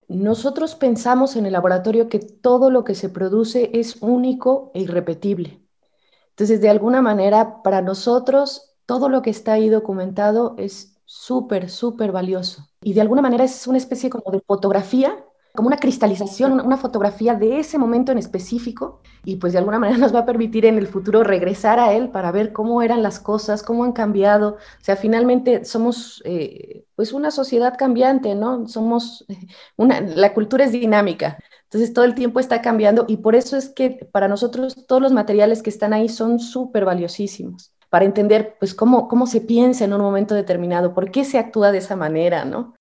nosotros pensamos en el laboratorio que todo lo que se produce es único e irrepetible. Entonces, de alguna manera, para nosotros, todo lo que está ahí documentado es súper, súper valioso. Y de alguna manera es una especie como de fotografía, como una cristalización, una fotografía de ese momento en específico. Y pues de alguna manera nos va a permitir en el futuro regresar a él para ver cómo eran las cosas, cómo han cambiado. O sea, finalmente somos pues una sociedad cambiante, ¿no? Somos la cultura es dinámica. Entonces todo el tiempo está cambiando y por eso es que para nosotros todos los materiales que están ahí son súper valiosísimos para entender pues cómo se piensa en un momento determinado, por qué se actúa de esa manera, ¿no?